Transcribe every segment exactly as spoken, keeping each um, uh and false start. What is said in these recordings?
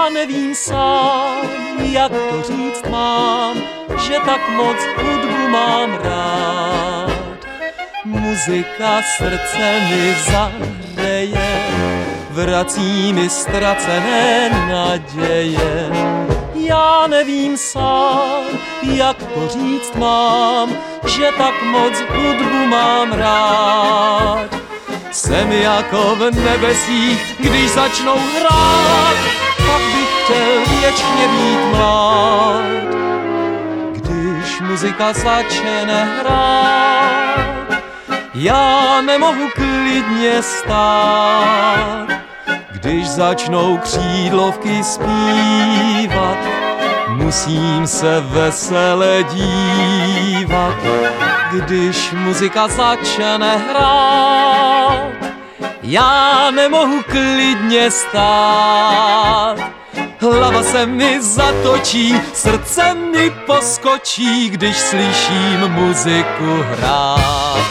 Já nevím sám, jak to říct mám, že tak moc hudbu mám rád. Muzika srdce mi zahřeje, vrací mi ztracené naděje. Já nevím sám, jak to říct mám, že tak moc hudbu mám rád. Jsem jako v nebesích, když začnou hrát, tak bych chtěl věčně být mlád. Když muzika začne hrát, já nemohu klidně stát. Když začnou křídlovky zpívat, musím se vesele dívat. Když muzika začne hrát, já nemohu klidně stát. Hlava se mi zatočí, srdce mi poskočí, když slyším muziku hrát.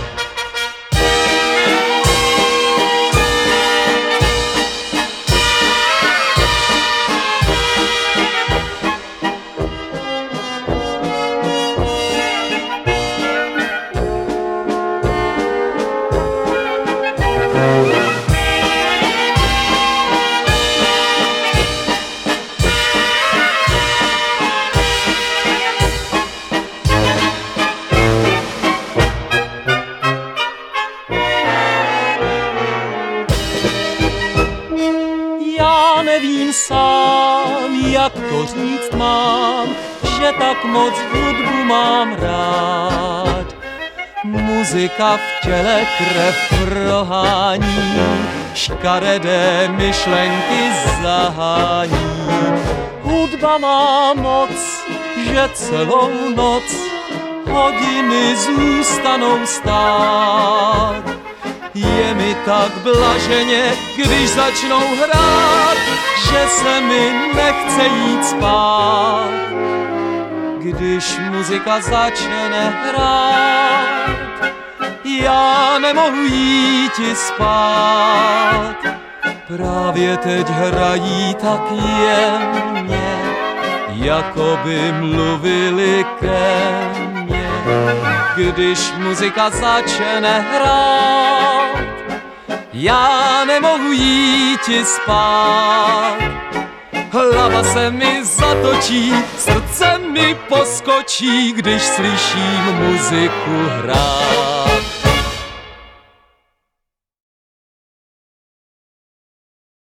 Já nevím sám, jak to říct mám, že tak moc hudbu mám rád. Muzika v těle krev prohání, škaredé myšlenky zahání. Hudba má moc, že celou noc hodiny zůstanou stát. Je mi tak blaženě, když začnou hrát, že se mi nechce jít spát. Když muzika začne hrát, já nemohu jít spát. Právě teď hrají tak jemně, jako by mluvili ke mně. Když muzika začne hrát, já nemohu jít spát. Hlava se mi zatočí, srdce mi poskočí, když slyším muziku hrát.